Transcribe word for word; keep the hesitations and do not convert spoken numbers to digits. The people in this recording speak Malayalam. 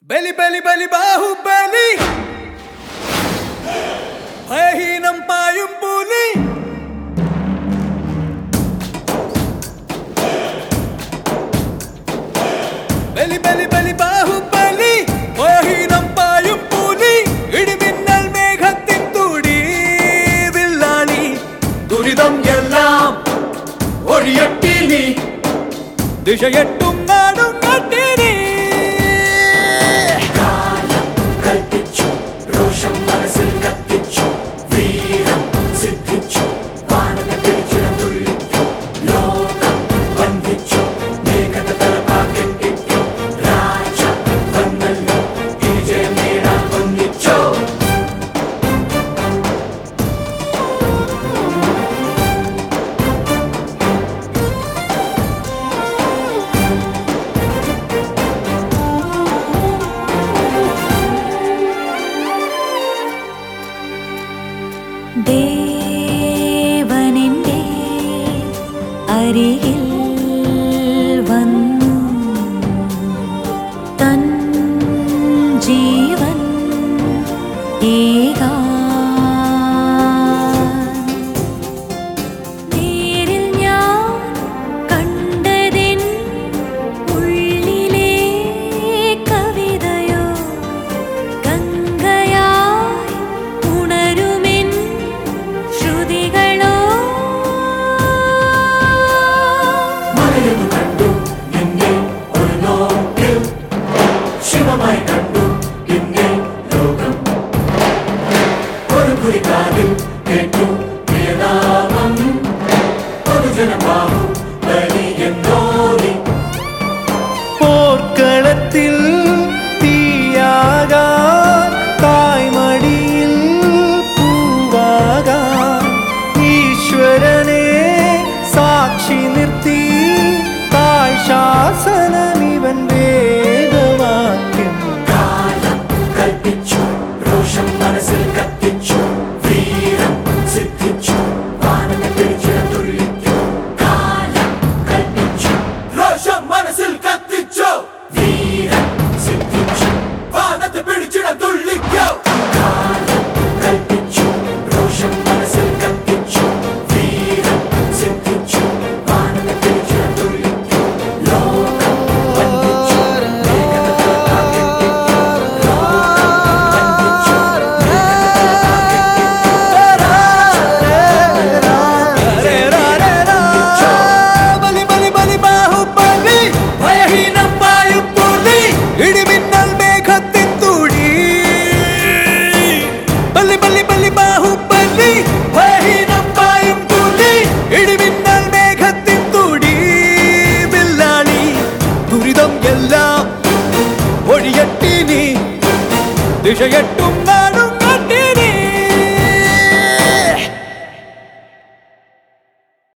ബലി ബലി ബലി ബാഹുബലി ഭയഹീനം പായും പുലി ബലി ബലി ബലി ബാഹുബലി ഭയഹീനം പായും പുലി ഇടിമിന്നൽ മേഘത്തിൻ തുടി വില്ലാളി ദുരിതം എല്ലാം ഒഴിയട്ടി നീ ദിശയെട്ടും നാടും കട്ടിനി ദേവനെന്റെ അരികിൽ വന്നു തൻ ജീവൻ ഏകാൻ നേരിൽ ഞാൻ കണ്ടതിൻ ഉള്ളിലെ കവിതയോ ഗംഗയായി ഉണരുമെൻ ശ്രുതികളോ മലയെന്നു കണ്ടു നിന്നെ ഒരു നോക്കിൽ ശിവമായി കണ്ടു നിന്നെ ലോകം ഒരു കുറിക്കാതിൽ കേട്ടു പ്രിയനാമം പൊതുജനമാഹു ബലി എന്നോടി പോർക്കളത്തിൽ തീയാകാൻ തായ്മടിയിൽ പൂവാകാൻ ഈശ്വരനെ സാക്ഷി നിർത്തി തായ് ശാസനമിവൻ വേദവാക്യം കാലം കൽപ്പിച്ചു രോഷം മനസ്സിൽ കത്തിച്ചു വീരം സിദ്ധിച്ചു വാനത്തെ പിടിച്ചിട തുള്ളിച്ചു കാലം കൽപ്പിച്ചു രോഷം മനസ്സിൽ കത്തിച്ചു വീരം സിദ്ധിച്ചു വാനത്തെ പിടിച്ചിട തുള്ളിക്കോ കാലം കൽപ്പിച്ചു രോഷം മനസ്സിൽ കത്തിച്ചു വീരം സിദ്ധിച്ചു വാനത്തെ പിടിച്ചിട തുള്ളിക്കോ ലോകം വന്ദിച്ചു ബലി ബലി ബലി ബാഹുബലി ഭയഹീനം പായും പുലി ഇടിമിന്നൽ മേഘത്തിൻ തുടി ബലി ബലി ബലി ബാഹുബലി ഭയഹീനം പായും പുലി ഇടിമിന്നൽ മേഘത്തിൻ തുടി വില്ലാളി ദുരിതം എല്ലാം ഒഴിയട്ടി നീ ദിശയെട്ടും നാടും